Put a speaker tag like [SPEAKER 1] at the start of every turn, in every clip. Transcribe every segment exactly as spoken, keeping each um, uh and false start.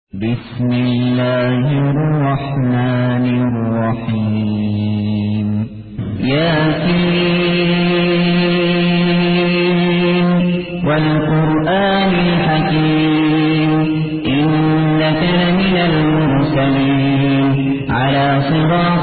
[SPEAKER 1] بسم الله الرحمن الرحيم ياسين والقرآن الحكيم إنك لمن المرسلين على صراط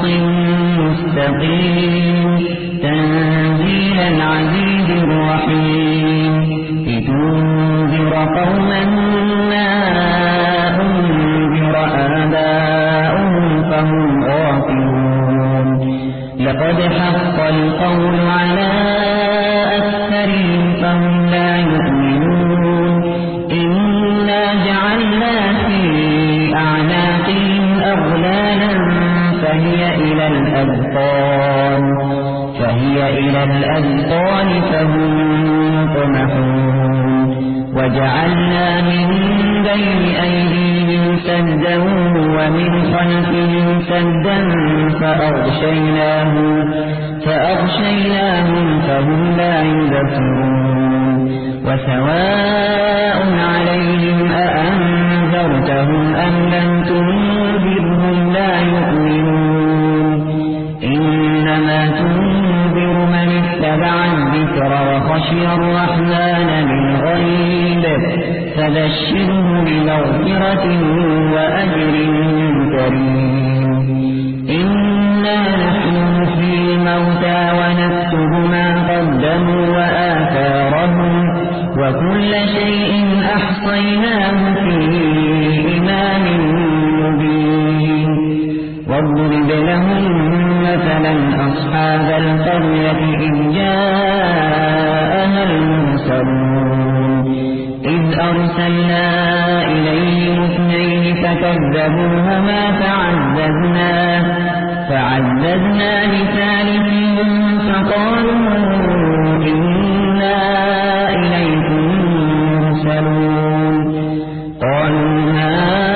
[SPEAKER 1] مستقيم تنزيل العزيز الرحيم لتنذر قوما ما أنذر آباؤهم فهم غافلون لقد حق القول على أكثرهم فهم لا يؤمنون إنا جعلنا في أعناقهم أغلالا فهي إلى الأذقان فهي إلى الأذقان فهم مقمحون وجعلنا من بين أيديهم سدا ومن خلفهم سدا فأغشيناهم فأغشيناهم فهم لا يبصرون وسواء عليهم أأنذرتهم أم لم تنذرهم لا يؤمنون إنما تنذر من اتبع الذكر وخشي الرحمن بالغيب فبشره بمغفرة وأجر كريم إنا نحن نحيي الموتى ونكتب ما قدموا وآثارهم وكل شيء أحصيناه في إمام مبين واضرب لهم مثلا أصحاب القرية إذ جاءها المرسلون إذ أرسلنا إليهم اثنين فكذبوهما فعززنا فعززنا بثالث فقالوا إنا إليكم مرسلون قالوا ما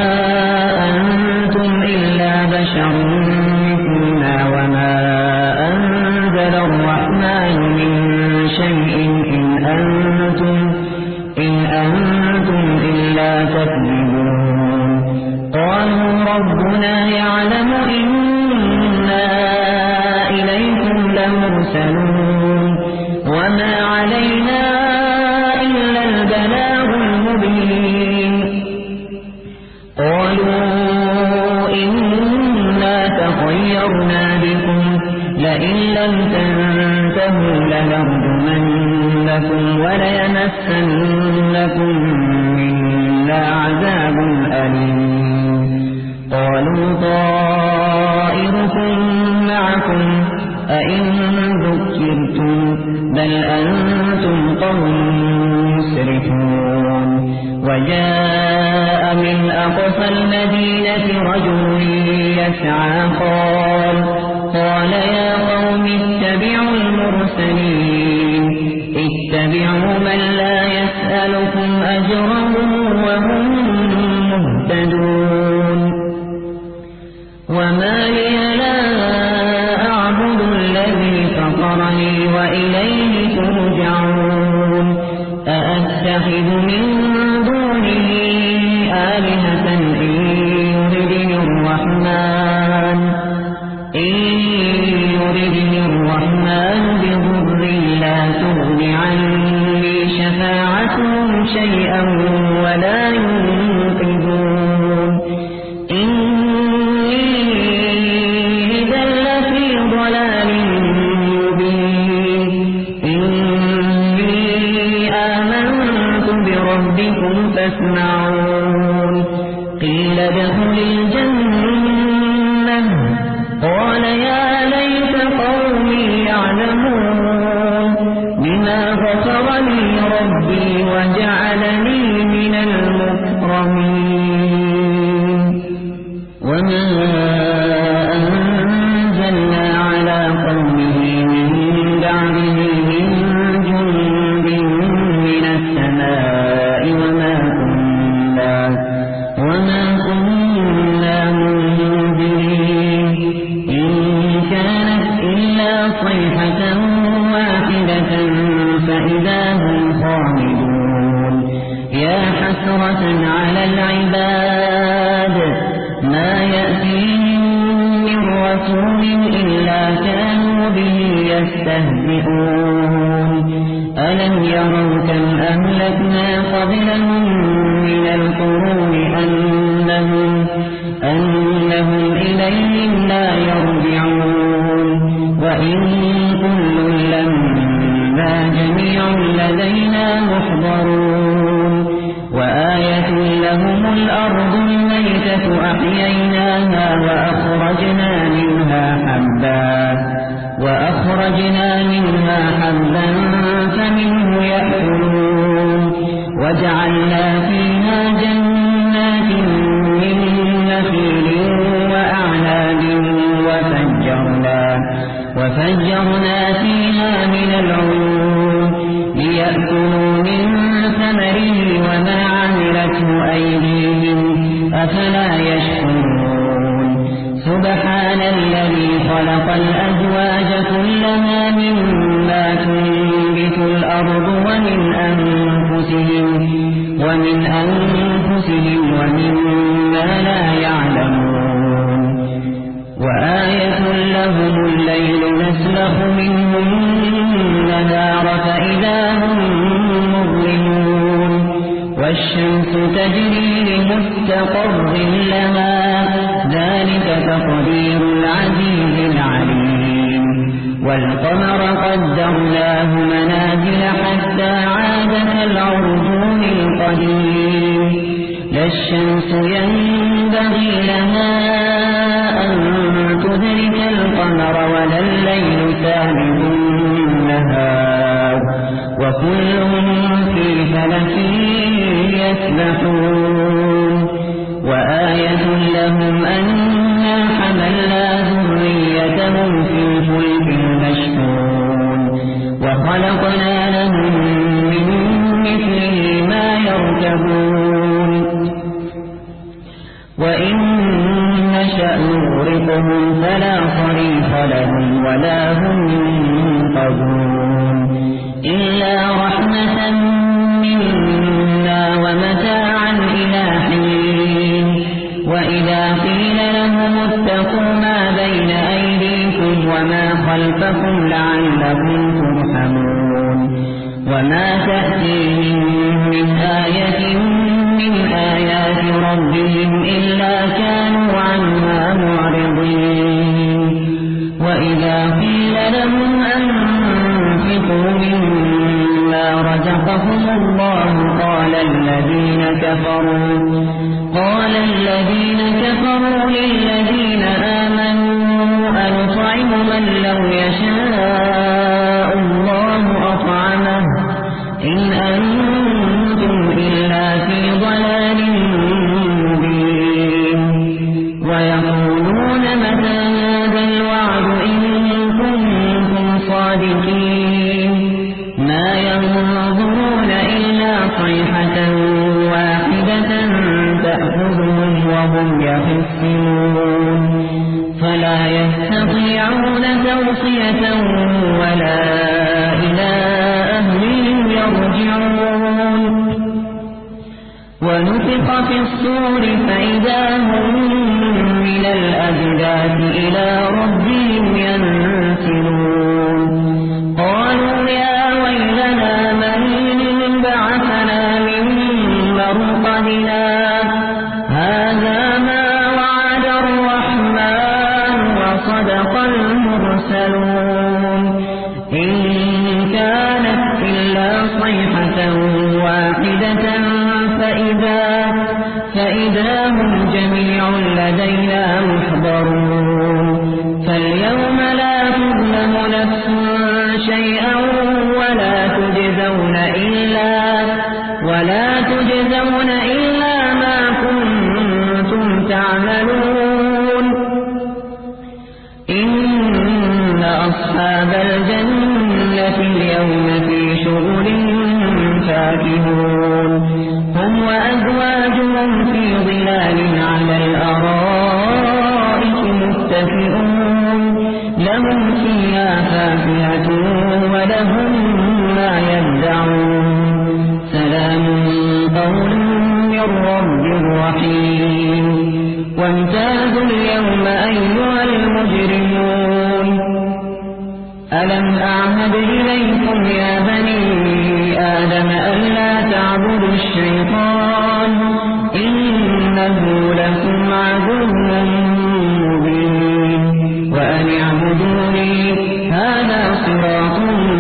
[SPEAKER 1] أنتم إلا بشر مثلنا وما أنزل الرحمن من شيء إن أنتم إن أنتم إلا تكذبون قالوا ربنا يعلم إنا إليكم لمرسلون وما علينا إلا البلاغ المبين قالوا إنا تطيرنا بكم لئن لم تنتهوا لنرجمنكم وليمسنكم منا عذاب أليم قالوا طائركم معكم أئن ذكرتم بل أنتم قوم مسرفون وجاء من أقصى المدينة رجل يسعى قال قال يا قوم اتبعوا المرسلين اتبعوا من لا يسألكم أجرا وهم مهتدون وما لي لا أعبد الذي فطرني وإليه ترجعون أأتخذ من دونه آلهة إن يردني الرحمن إن يردني الرحمن بضر لا تغن عني شفاعتهم شيئا رسول إلا كانوا به يستهزئون ألم يروا كم أهلكنا قبلهم من القرون أنهم, أنهم إليهم لا يرجعون وإن كل لما جميع لدينا محضرون وآية لهم الأرض الميتة أحييناها وأخرجنا منها حبا وأخرجنا منها حبا فمنه يأكلون وجعلنا فيها جنات من نخيل وأعناب وفجرنا, وفجرنا فيها من العيون ليأكلوا من ثمره وما عملته أيديهم أفلا يشكرون سبحان الذي خلق الأزواج كلها مما تنبت الأرض ومن أنفسهم ومن أنفسهم ومما لا يعلمون وآية لهم الليل نسلخ منه النهار فإذا هم مظلمون والشمس تجري لمستقر لها ذلك تقدير العزيز العليم والقمر قدرناه منازل حتى عاد كالعرجون القديم لا الشمس ينبغي لها أن تدرك القمر ولا الليل سابق النهار وكل في فلك يسبحون وآية لهم أنا حملنا ذريتهم في الفلك المشحون وخلقنا لهم من مثله ما يركبون وإن نشأ نغرقهم فلا صريخ لهم ولا هم ينقذون إلا رحمة منا ومتاعا إلى حين وإذا قيل لهم اتقوا ما بين أيديكم وما خلفكم لعلكم ترحمون وما تأتيهم من آية من آيات ربهم إلا كانوا عنها معرضين وإذا قيل لهم أنفقوا مما رزقهم الله قال الذين كفروا قال الذين كفروا للذين آمنوا أنطعم من لو يشاء الله أطعمه إن أنتم إلا في ضلال مبين ويقولون متى هذا الوعد إن كنتم صادقين ما ينظرون إلا صيحة واحدة تأخذهم وهم يخصمون فلا يستطيعون توصية ولا إلى أهلهم يرجعون ونفخ في الصور فإذا هم من الأجداث إلى ربهم ينسلون قالوا يا ويلنا من بعثنا من مرقدنا هذا ما وعد الرحمن وصدق المرسلون إن كانت إلا صيحة واحدة فإذا, فإذا هم جميع لدينا محضرون فاليوم لا تظلم نفس شيئا ولا تجزون إلا ولا تجزون إلا ما كنتم تعملون إن أصحاب الجنة اليوم في شغل فاكهون هم وأزواجهم في ظلال على الأرائك متكئون لهم فيها فاكهة ولهم ما يدعون سلام قول من رب رحيم وامتازوا اليوم أيها المجرمون ألم أعهد إليكم يا بني آدم ألا تعبدوا الشيطان إنه لكم عدو مبين وأن اعبدوني هذا صراط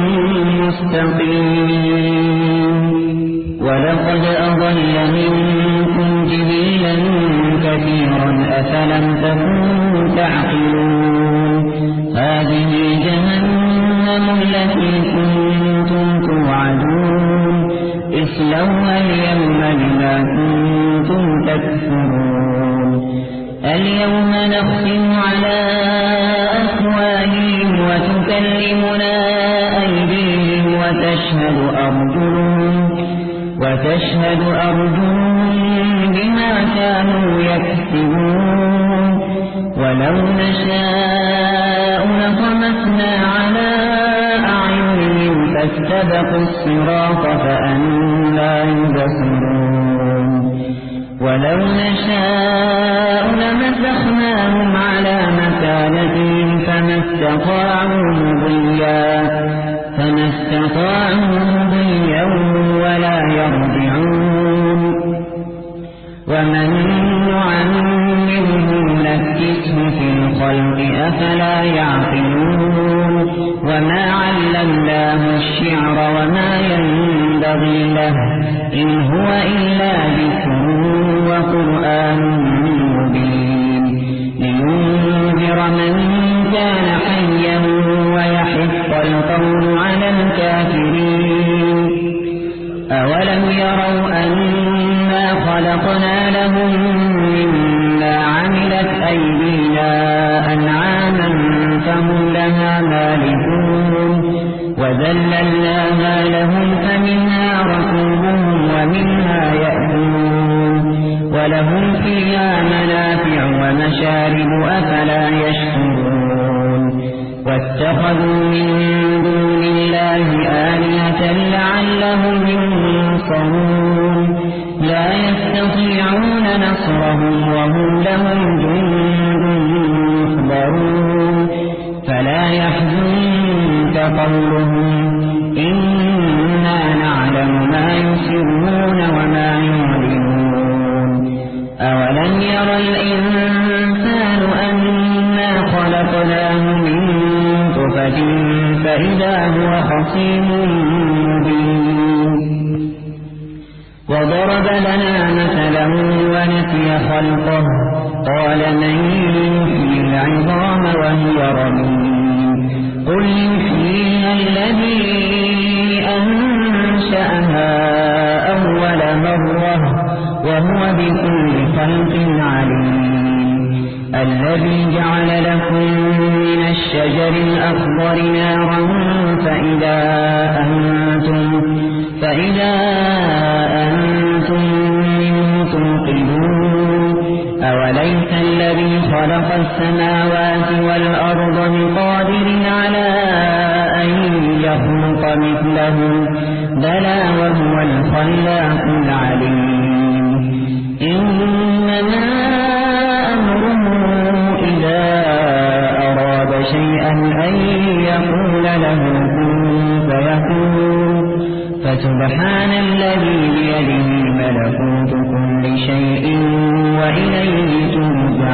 [SPEAKER 1] مستقيم ولقد أضل منكم جبلا كثيرا أفلم تكونوا تعقلون هذه جهنم التي كنتم توعدون اصلوها اليوم بما كنتم تكفرون اليوم نختم على أفواههم وتكلمنا أيديهم وتشهد أرجلهم وتشهد أرجلهم بما كانوا يكسبون ولو نشاء لطمسنا على أعينهم فاستبقوا الصراط فأنى يبصرون ولو نشاء لمسخناهم على مكانتهم فما استطاعوا مضيا فما استطاعوا مضيا ولا يرجعون ومن نعمره نكسه في الخلق أفلا يعقلون وما علمناه الشعر وما ينبغي له إن هو إلا ذكر وقرآن مبين لينذر من كان حيا ويحق القول على الكافرين أولم يروا أنا خلقنا لهم مما عملت أيدينا أنعاما فهم لها مالكون وذللناها لهم فمنها ركوبهم ومنها يأكلون ولهم فيها منافع ومشارب أفلا يشكرون واتخذوا من دون الله آلهة لعلهم ينصرون لا يستطيعون نصرهم وهم لهم جند محضرون فلا يحزنك قولهم إنا نعلم ما يسرون وما يعلنون أولم ير الإنسان أنا خلقناه من طفة فإذا هو خصيم مبين وضرب لنا مثلا ونسي خلقه قال من يحيي العظام وهي رميم قل يحييها الذي أنشأها أول مرة وهو بكل خلق عليم الذي جعل لكم من الشجر الأخضر نارا فإذا أنتم فإذا أنتم منه توقدون أوليس الذي خلق السماوات والأرض بقادر على أن يخلق مثلهم بلى وهو الخلاق العليم إنما أمره إذا أراد شيئا أن يقول له كن فيكون فسبحان الذي بيده ملكوت كل شيء وإليه ترجعون